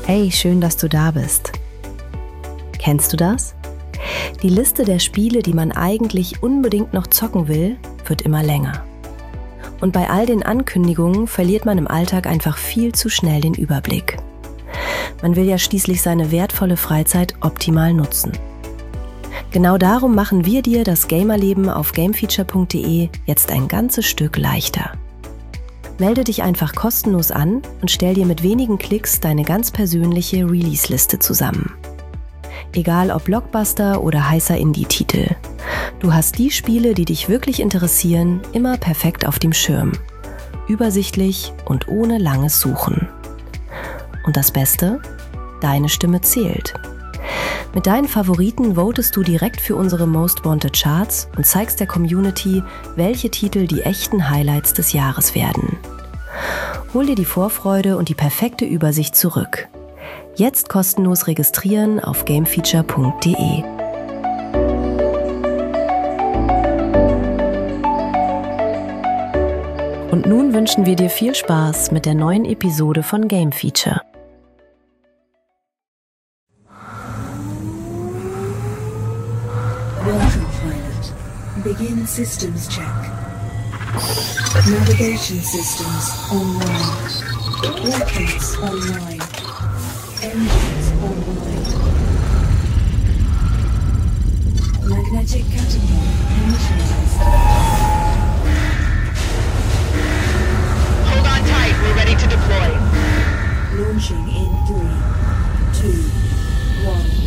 Hey, schön, dass du da bist. Kennst du das? Die Liste der Spiele, die man eigentlich unbedingt noch zocken will, wird immer länger. Und bei all den Ankündigungen verliert man im Alltag einfach viel zu schnell den Überblick. Man will ja schließlich seine wertvolle Freizeit optimal nutzen. Genau darum machen wir dir das Gamerleben auf gamefeature.de jetzt ein ganzes Stück leichter. Melde dich einfach kostenlos an und stell dir mit wenigen Klicks deine ganz persönliche Release-Liste zusammen. Egal ob Blockbuster oder heißer Indie-Titel. Du hast die Spiele, die dich wirklich interessieren, immer perfekt auf dem Schirm. Übersichtlich und ohne langes Suchen. Und das Beste? Deine Stimme zählt. Mit deinen Favoriten votest du direkt für unsere Most Wanted Charts und zeigst der Community, welche Titel die echten Highlights des Jahres werden. Hol dir die Vorfreude und die perfekte Übersicht zurück. Jetzt kostenlos registrieren auf gamefeature.de. Und nun wünschen wir dir viel Spaß mit der neuen Episode von Game Feature. Welcome, pilot. Begin systems check. Navigation systems online. Rockets online. Engines online. Magnetic catapult initialized. Hold on tight, we're ready to deploy. Launching in 3, 2, 1.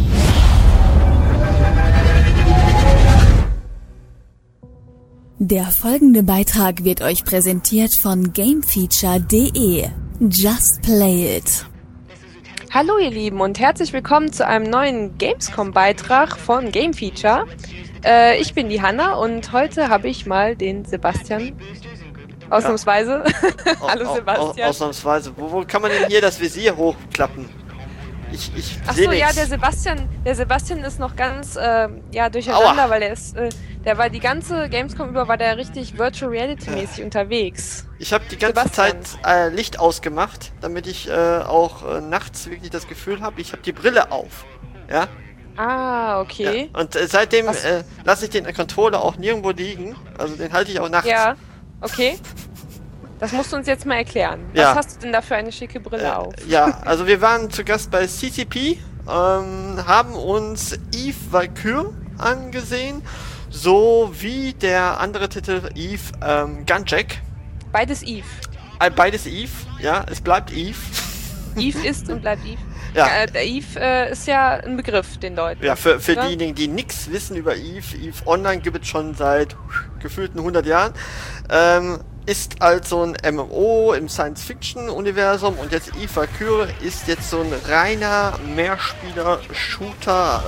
Der folgende Beitrag wird euch präsentiert von gamefeature.de. Just play it. Hallo ihr Lieben und herzlich willkommen zu einem neuen Gamescom-Beitrag von Game Feature. Ich bin die Hanna und heute habe ich mal den Sebastian. Ausnahmsweise. Hallo Sebastian. Ausnahmsweise. Wo kann man denn hier das Visier hochklappen? Ich Achso, ja, der Sebastian ist noch ganz durcheinander, weil der war die ganze Gamescom über, war der richtig Virtual Reality mäßig unterwegs. Ich habe die ganze Zeit Licht ausgemacht, damit ich auch nachts wirklich das Gefühl habe, ich habe die Brille auf. Ja? Ah, okay. Ja. Und seitdem lasse ich den Controller auch nirgendwo liegen, also den halte ich auch nachts. Ja, okay. Das musst du uns jetzt mal erklären. Ja. Was hast du denn da für eine schicke Brille auf? Ja, also wir waren zu Gast bei CCP, haben uns Eve Valkyrie angesehen, so wie der andere Titel Eve Gunjack. Beides Eve. Beides Eve, ja, es bleibt Eve. Eve ist und bleibt Eve. Ja. Eve ist ja ein Begriff den Leuten. Ja, für diejenigen, die nichts wissen über Eve. Eve Online gibt es schon seit gefühlten 100 Jahren. Ist also ein MMO im Science-Fiction-Universum und jetzt Eve Valkyrie ist jetzt so ein reiner Mehrspieler-Shooter,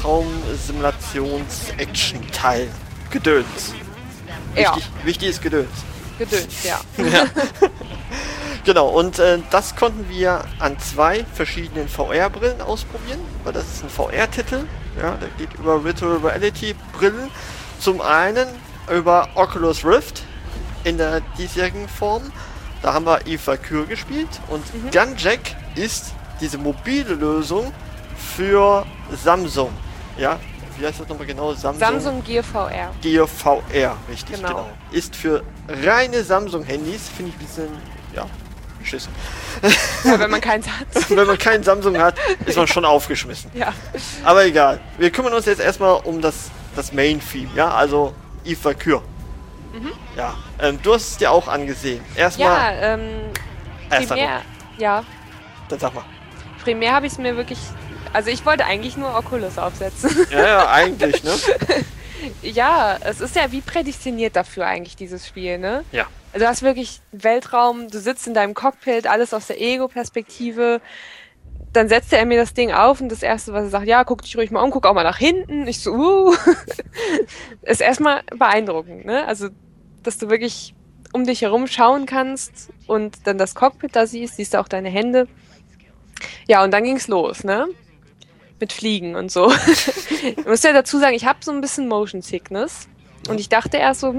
Weltraum-Simulations-Action-Teil. Gedöns. Ja. Wichtig ist Gedöns. Gedöns, ja. Ja. Genau, und das konnten wir an 2 verschiedenen VR-Brillen ausprobieren, weil das ist ein VR-Titel. Ja, der geht über Virtual Reality-Brillen. Zum einen über Oculus Rift in der diesjährigen Form. Da haben wir Eve Valkyrie gespielt und Gunjack ist diese mobile Lösung für Samsung. Ja, wie heißt das nochmal genau? Samsung Gear VR. Gear VR, richtig, genau. Ist für reine Samsung-Handys, finde ich ein bisschen, beschissen. Ja, wenn man keins hat. Wenn man keinen Samsung hat, ist man schon aufgeschmissen. Ja. Aber egal. Wir kümmern uns jetzt erstmal um das Main-Theme, ja, also Eve Valkyrie. Ja, du hast es dir auch angesehen. Erstmal. Ja. Dann sag mal. Primär habe ich es mir wirklich. Also ich wollte eigentlich nur Oculus aufsetzen. Ja, eigentlich, ne? Ja, es ist ja wie prädestiniert dafür eigentlich, dieses Spiel, ne? Ja. Also du hast wirklich Weltraum, du sitzt in deinem Cockpit, alles aus der Ego-Perspektive. Dann setzte er mir das Ding auf und das Erste, was er sagt, ja, guck dich ruhig mal um, guck auch mal nach hinten. Ich so, Ist erstmal beeindruckend, ne? Also, dass du wirklich um dich herum schauen kannst und dann das Cockpit da siehst du auch deine Hände. Ja, und dann ging's los, ne? Mit Fliegen und so. Ich muss ja dazu sagen, ich habe so ein bisschen Motion Sickness und ich dachte erst so,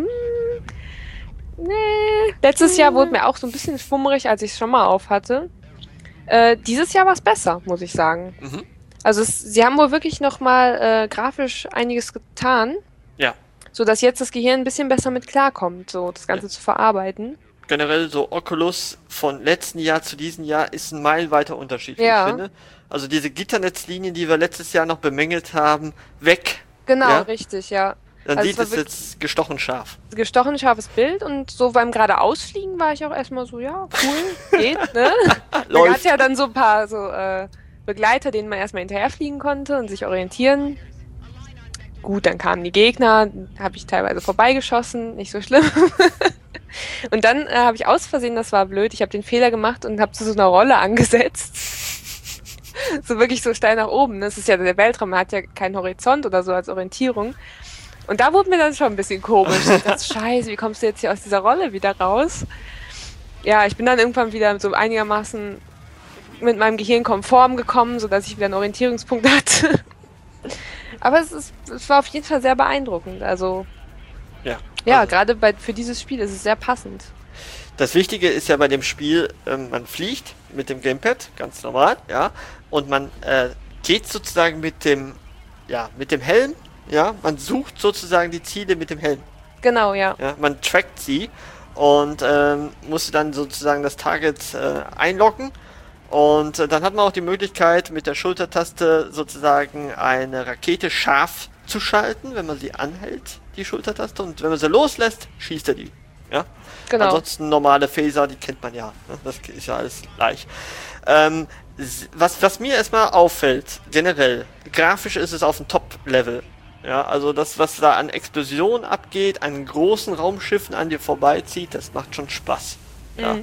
nee. Letztes Jahr wurde mir auch so ein bisschen schwummerig, als ich es schon mal auf hatte. Dieses Jahr war es besser, muss ich sagen. Mhm. Also sie haben wohl wirklich nochmal grafisch einiges getan, Ja. sodass jetzt das Gehirn ein bisschen besser mit klarkommt, so das Ganze zu verarbeiten. Generell so Oculus von letzten Jahr zu diesem Jahr ist ein meilenweiter Unterschied, wie Ja. ich finde. Also diese Gitternetzlinien, die wir letztes Jahr noch bemängelt haben, weg. Genau, Ja. richtig, ja. Dann Also sieht es es war jetzt gestochen scharf. Gestochen scharfes Bild und so beim geradeausfliegen war ich auch erstmal so, ja, cool, geht, ne? Man Läuft. hat ja dann so ein paar so Begleiter, denen man erstmal hinterherfliegen konnte und sich orientieren. Gut, dann kamen die Gegner, habe ich teilweise vorbeigeschossen, nicht so schlimm. Und dann habe ich aus Versehen, das war blöd, ich habe den Fehler gemacht und habe zu so einer Rolle angesetzt. So wirklich so steil nach oben. Das ist ja der Weltraum, man hat ja keinen Horizont oder so als Orientierung. Und da wurde mir dann schon ein bisschen komisch. Ich dachte, Scheiße, wie kommst du jetzt hier aus dieser Rolle wieder raus? Ja, ich bin dann irgendwann wieder so einigermaßen mit meinem Gehirn konform gekommen, sodass ich wieder einen Orientierungspunkt hatte. Aber es war auf jeden Fall sehr beeindruckend. Also, Ja. ja, Also, gerade für dieses Spiel ist es sehr passend. das Wichtige ist ja bei dem Spiel, man fliegt mit dem Gamepad, ganz normal, ja, und man geht sozusagen mit dem Helm, ja, man sucht sozusagen die Ziele mit dem Helm, Genau, ja. ja, man trackt sie und muss dann sozusagen das Target einloggen und dann hat man auch die Möglichkeit mit der Schultertaste sozusagen eine Rakete scharf zu schalten, wenn man sie anhält, die Schultertaste, und wenn man sie loslässt, schießt er die, ja. Genau. Ansonsten normale Phaser, die kennt man ja. Ne? Das ist ja alles gleich. Was mir erstmal auffällt, generell, grafisch ist es auf dem Top-Level. Ja, also das, was da an Explosionen abgeht, an großen Raumschiffen an dir vorbeizieht, das macht schon Spaß. Ja.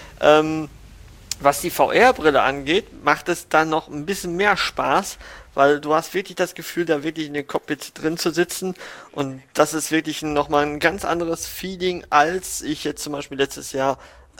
Was die VR-Brille angeht, macht es dann noch ein bisschen mehr Spaß, weil du hast wirklich das Gefühl, da wirklich in den Cockpit drin zu sitzen, und das ist wirklich nochmal ein ganz anderes Feeling, als ich jetzt zum Beispiel letztes Jahr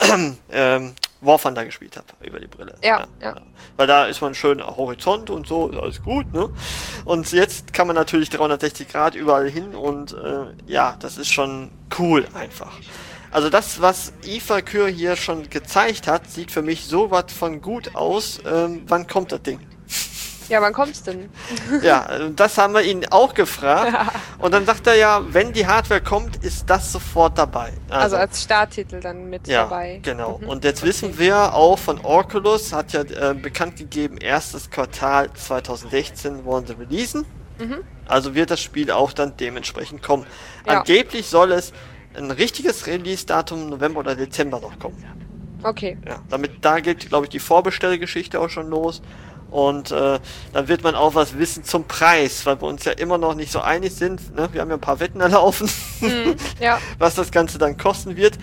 War Thunder gespielt habe über die Brille. Ja. Weil da ist man schön am Horizont und so, ist alles gut, ne? Und jetzt kann man natürlich 360 Grad überall hin und ja, das ist schon cool einfach. Also das, was Eva Kür hier schon gezeigt hat, sieht für mich so was von gut aus. Wann kommt das Ding? Ja, wann kommt's denn? Ja, das haben wir ihn auch gefragt. Und dann sagt er ja, wenn die Hardware kommt, ist das sofort dabei. Also als Starttitel dann mit ja, dabei. genau. Mhm. Und jetzt wissen wir auch von Oculus, hat ja bekannt gegeben, erstes Quartal 2016 wollen sie releasen. Also wird das Spiel auch dann dementsprechend kommen. Ja. Angeblich soll es ein richtiges Release-Datum November oder Dezember noch kommen. Okay. Ja, da geht, glaube ich, die Vorbestellgeschichte auch schon los. Und dann wird man auch was wissen zum Preis, weil wir uns ja immer noch nicht so einig sind. Ne? Wir haben ja ein paar Wetten erlaufen, Ja. was das Ganze dann kosten wird.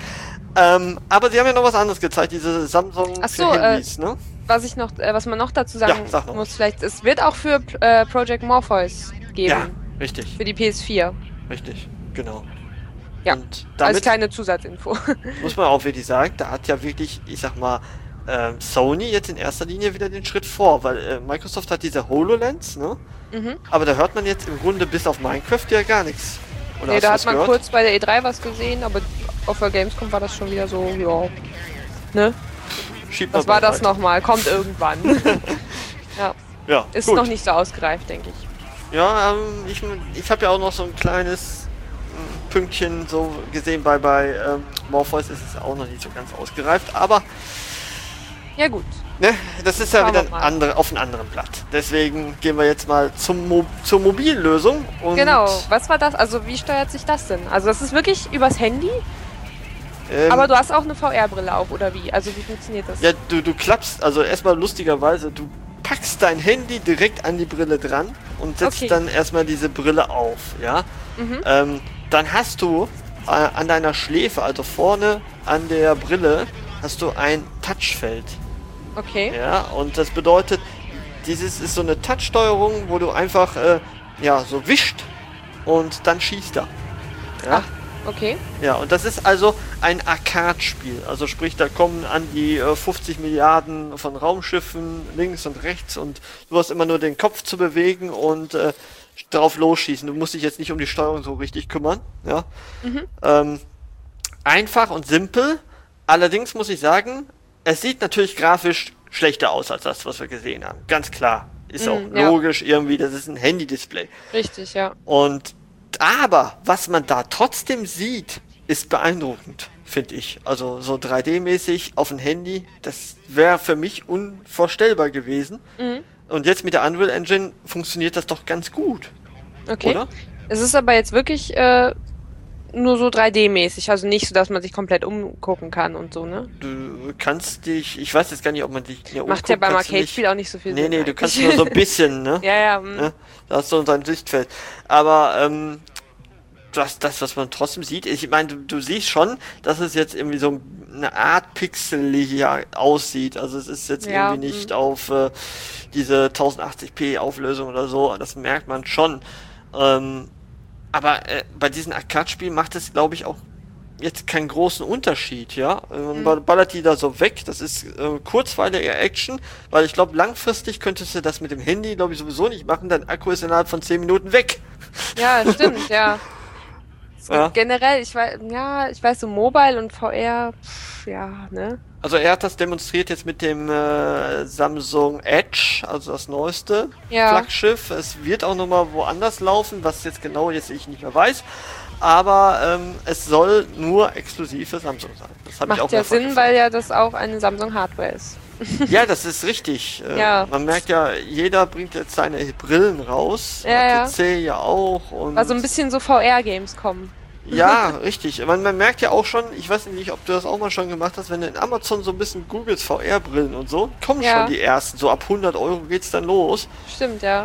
Aber sie haben ja noch was anderes gezeigt, diese Samsung Ach so, für Handys, ne? Was man noch dazu sagen Ja, sag noch. muss, vielleicht, es wird auch für Project Morpheus geben. Ja, richtig, Für die PS4. richtig, genau. Ja, Und als damit kleine Zusatzinfo. muss man auch wirklich sagen, da hat ja wirklich, ich sag mal, Sony jetzt in erster Linie wieder den Schritt vor, weil Microsoft hat diese HoloLens, ne? Aber da hört man jetzt im Grunde bis auf Minecraft ja gar nichts. Oder Nee, hast da du hat was man gehört? kurz bei der E3 was gesehen, aber auf der Gamescom war das schon wieder so, ja. Ne? Schiebt Was man war das weiter. nochmal? Kommt irgendwann. Ja, Ja, ist gut. noch nicht so ausgereift, denke ich. Ja, ich habe ja auch noch so ein kleines Pünktchen so gesehen bei Morpheus ist es auch noch nicht so ganz ausgereift, aber Ja gut. ne, das ist ja Schauen wieder wir mal. auf einem anderen Blatt. Deswegen gehen wir jetzt mal zur Mobillösung. Und, Genau, was war das? Also wie steuert sich das denn? Also das ist wirklich übers Handy, aber du hast auch eine VR-Brille auf, oder wie? Also wie funktioniert das? Ja, du klappst, also erstmal lustigerweise, du packst dein Handy direkt an die Brille dran und setzt Okay. dann erstmal diese Brille auf, ja. Dann hast du an deiner Schläfe, also vorne an der Brille, hast du ein Touchfeld, Okay. ja. Und das bedeutet, dieses ist so eine Touchsteuerung, wo du einfach, ja, so wischt und dann schießt er. Ja. Okay. Ja, und das ist also ein Arcade-Spiel. Also sprich, da kommen an die 50 Milliarden von Raumschiffen links und rechts und du hast immer nur den Kopf zu bewegen und drauf losschießen. Du musst dich jetzt nicht um die Steuerung so richtig kümmern. Ja. Einfach und simpel. Allerdings muss ich sagen, es sieht natürlich grafisch schlechter aus als das, was wir gesehen haben. Ganz klar. Ist auch ja. logisch irgendwie, das ist ein Handy-Display. Richtig, ja. Aber was man da trotzdem sieht, ist beeindruckend, finde ich. Also so 3D-mäßig auf ein Handy, das wäre für mich unvorstellbar gewesen. Und jetzt mit der Unreal Engine funktioniert das doch ganz gut. Okay. Oder? Es ist aber jetzt wirklich nur so 3D-mäßig, also nicht so, dass man sich komplett umgucken kann und so, ne? Du kannst dich, ich weiß jetzt gar nicht, ob man dich hier Macht ja beim kannst du Arcade-Spiel auch nicht so viel Nee, Sinn. nee, du kannst nur so ein bisschen, ne? Ja. Ne? Da hast du dein Sichtfeld. Aber das, was man trotzdem sieht, ich meine, du siehst schon, dass es jetzt irgendwie so eine Art pixelig aussieht. Also es ist jetzt Ja, irgendwie nicht auf diese 1080p Auflösung oder so. Das merkt man schon. Aber bei diesen Arcade-Spielen macht es, glaube ich, auch jetzt keinen großen Unterschied, ja. Man ballert die da so weg. Das ist kurzweilige Action, weil ich glaube, langfristig könntest du das mit dem Handy, glaube ich, sowieso nicht machen. Dein Akku ist innerhalb von 10 Minuten weg. Ja, stimmt, ja. Ja. Generell, ich weiß so Mobile und VR, ne? Also er hat das demonstriert jetzt mit dem Samsung Edge, also das neueste Flaggschiff. Es wird auch nochmal woanders laufen, was jetzt genau jetzt ich nicht mehr weiß. Aber es soll nur exklusiv für Samsung sein. Das habe ich auch Macht ja mehrfach Sinn, gefragt. weil ja das auch eine Samsung-Hardware ist. Ja, das ist richtig. Ja. Man merkt ja, jeder bringt jetzt seine Brillen raus. Ja. PC ja auch. Und Also ein bisschen so VR-Games kommen. ja, richtig. Man merkt ja auch schon, ich weiß nicht, ob du das auch mal schon gemacht hast, wenn du in Amazon so ein bisschen googelst, VR-Brillen und so, kommen Ja. schon die ersten. So ab 100 Euro geht's dann los. Stimmt, ja.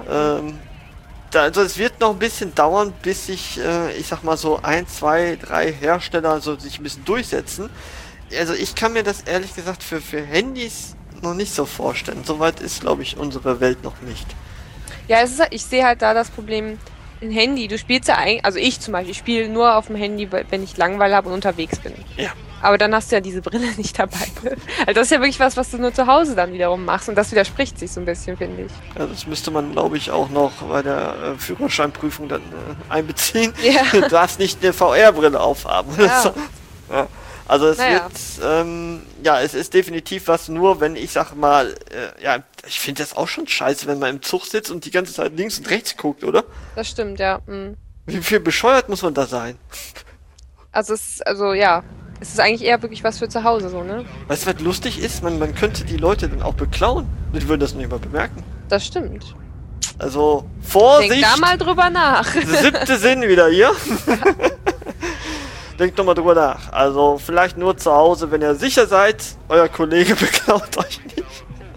Also es wird noch ein bisschen dauern, bis sich, ich sag mal so 1, 2, 3 Hersteller so sich ein bisschen durchsetzen. Also ich kann mir das ehrlich gesagt für Handys noch nicht so vorstellen. Soweit ist, glaube ich, unsere Welt noch nicht. Ja, ich sehe halt da das Problem, ein Handy, du spielst ja eigentlich, also ich zum Beispiel, spiele nur auf dem Handy, wenn ich Langeweile habe und unterwegs bin. Ja. Aber dann hast du ja diese Brille nicht dabei. Also das ist ja wirklich was du nur zu Hause dann wiederum machst und das widerspricht sich so ein bisschen, finde ich. Ja, das müsste man, glaube ich, auch noch bei der Führerscheinprüfung dann einbeziehen. Ja. Du darfst nicht eine VR-Brille aufhaben. oder Ja. so. Ja. Also es Naja. wird, es ist definitiv was, nur wenn ich sag mal, ich finde das auch schon scheiße, wenn man im Zug sitzt und die ganze Zeit links und rechts guckt, oder? Das stimmt, ja. Wie viel bescheuert muss man da sein? Es ist eigentlich eher wirklich was für zu Hause, so, ne? Weißt du, was lustig ist? Man könnte die Leute dann auch beklauen. Die würden das nicht mal bemerken. Das stimmt. Also, Vorsicht! Denk da mal drüber nach. Der 7. Sinn wieder hier. Denkt doch mal drüber nach. Also, vielleicht nur zu Hause, wenn ihr sicher seid, euer Kollege beklaut euch nicht.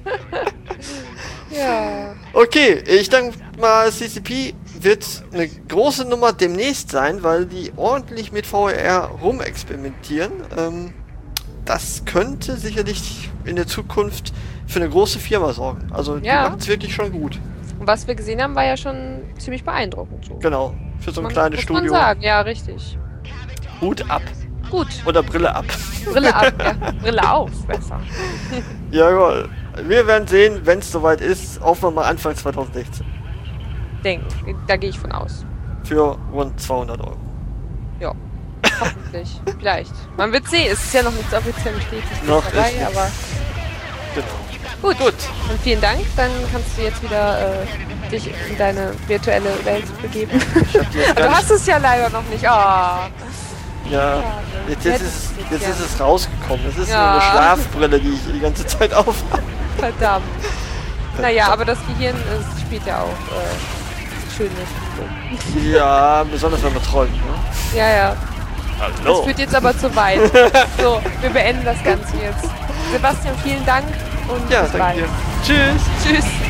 Ja. Okay, ich denke mal, CCP wird eine große Nummer demnächst sein, weil die ordentlich mit VR rumexperimentieren. Das könnte sicherlich in der Zukunft für eine große Firma sorgen. Also die Ja. macht es wirklich schon gut. Und was wir gesehen haben, war ja schon ziemlich beeindruckend. So. Genau, für so ein Man- kleines muss Studio. Man sagen, ja, richtig. Hut ab. Gut. Oder Brille ab. Brille ab, ja. Brille auf, besser. Jawohl. Wir werden sehen, wenn es soweit ist. Hoffen wir mal Anfang 2016. Da gehe ich von aus. Für rund 200 Euro. Ja. Hoffentlich. Vielleicht. Man wird sehen. Es ist ja noch nichts offiziell bestätigt Noch dabei, ist nichts. aber Genau. gut. Und vielen Dank. Dann kannst du jetzt wieder dich in deine virtuelle Welt begeben. Ich hab die jetzt Du gar hast es ja leider noch nicht. Oh. nicht, ja, jetzt ist es rausgekommen. Es ist nur eine Ja. Schlafbrille, die ich die ganze Zeit aufhabe. Verdammt. Naja, aber das Gehirn spielt ja auch schöne Spiele. Ja, besonders wenn man träumt. Ne? Ja, ja. Das Hallo. führt jetzt aber zu weit. So, wir beenden das Ganze jetzt. Sebastian, vielen Dank und Ja, bis danke bald. dir. Tschüss. Tschüss.